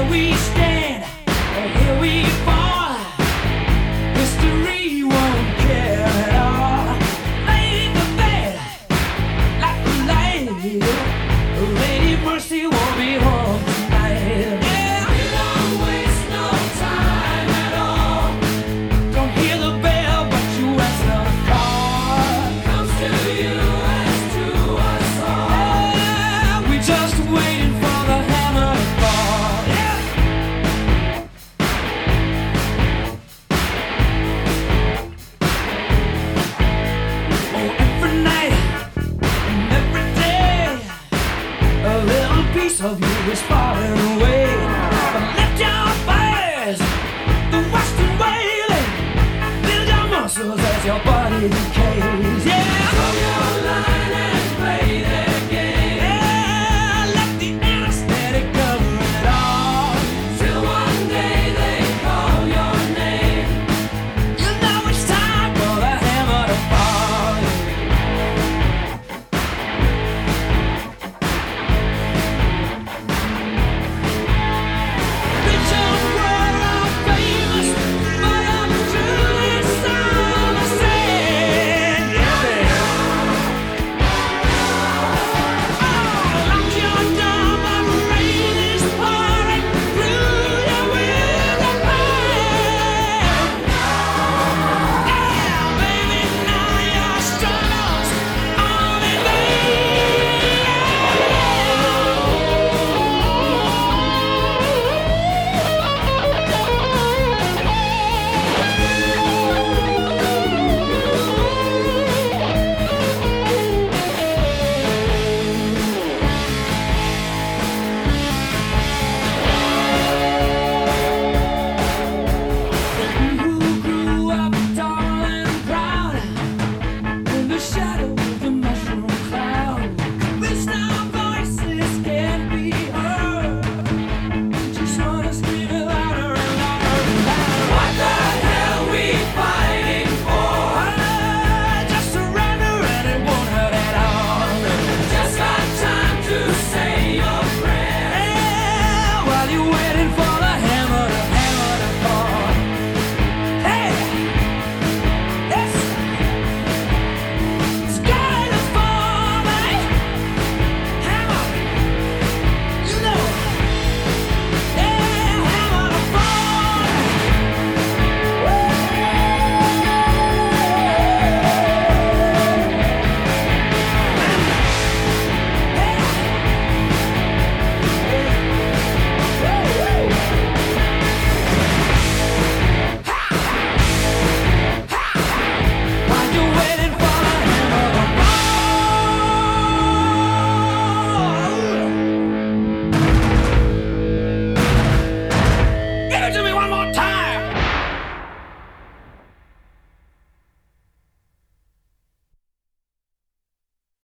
we stand, and here we fall. History won't care at all. Lay the bed like a lady. Lady Mercy won't be home tonight. Yeah, we don't waste no time at all. Don't hear the bell, but you answer the call. Comes to you as to us all. Yeah, we just waiting for the hammer to fall. Yeah. Oh, every night and every day, a little piece of you is falling away. But lift your fires, the western wailing, build your muscles as your body decays.